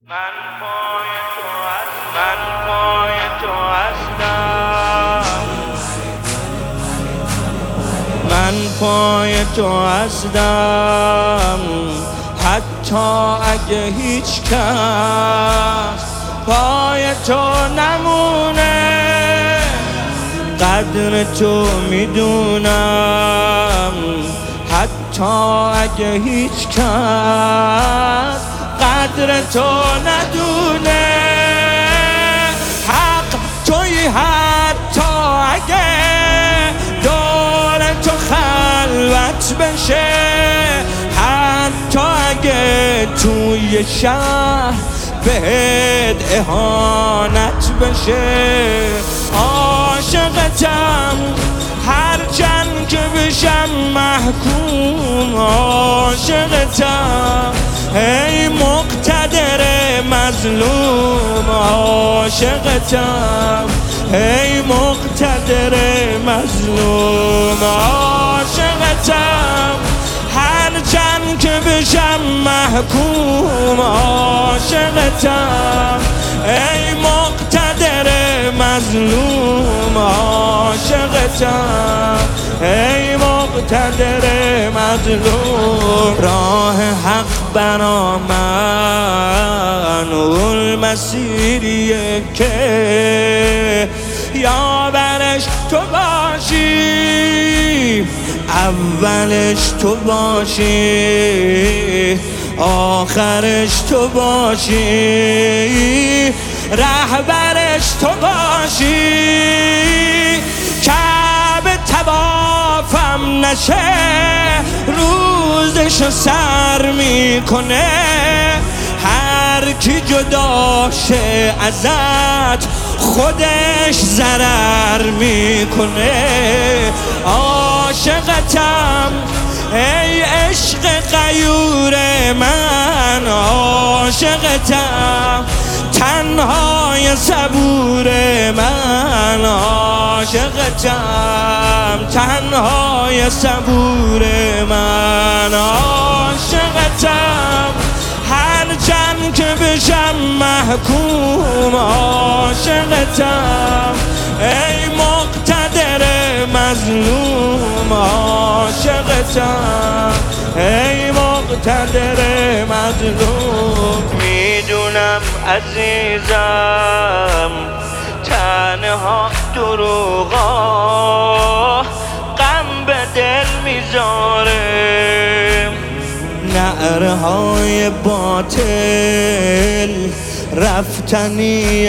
من پای تو هستم، من پای تو هستم، حتی اگه هیچ کس پای تو نمونه. قدر تو میدونم، حتی اگه هیچ کس قدر تو ندونه. حق توی حتی اگه دور تو خلوت بشه، حتی اگه توی شهر بهت اهانت بشه. عاشقتم هرچند که بشم محکوم، عاشقتم ای مقتدر مظلوم، عاشقتم ای مقتدر مظلوم، عاشقتم هرچند که بشم محکوم، عاشقتم ای مقتدر مظلوم، عاشقتم ای مقتدر مظلوم. راه حق برا من اون مسیریه که یاورش تو باشی، اولش تو باشی، آخرش تو باشی، رهبرش تو باشی. کعبه طوافم نشه روزشو سر میکنه، هر کی جدا شه ازت خودش ضرر میکنه. عاشقتم ای عشق غیور من، عاشقتم تنهای صبور من، عاشقتم تنهای صبور من، عاشقتم هرچند که بشم محکوم، عاشقتم ای مقتدر مظلوم، عاشقتم ای مقتدر مظلوم. میدونم عزیزم تنها دروغا غم به دل میذاره، نعرهای باطل رفتنی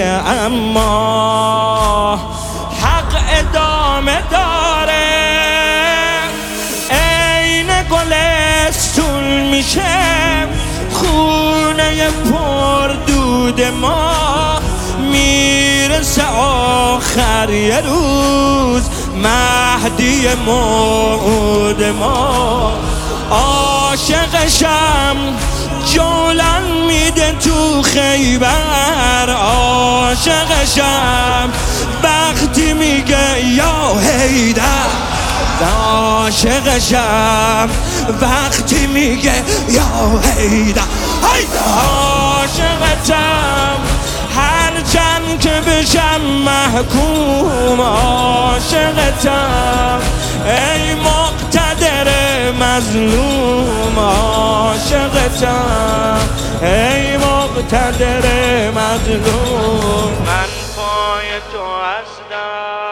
اما حق ادامه داره. عین گلستون میشه خونه پر دود ما، میرسه آخر یه روز مهدی موعود ما. عاشقشم جولان میده تو خیبر، عاشقشم وقتی میگه یا حیدر، عاشقشم وقتی میگه یا حیدر. عاشقتم هرچند که بشم محکوم، عاشقتم ای مقتدر مظلوم، عاشقتم ای مقتدر مظلوم. من پای تو هستم.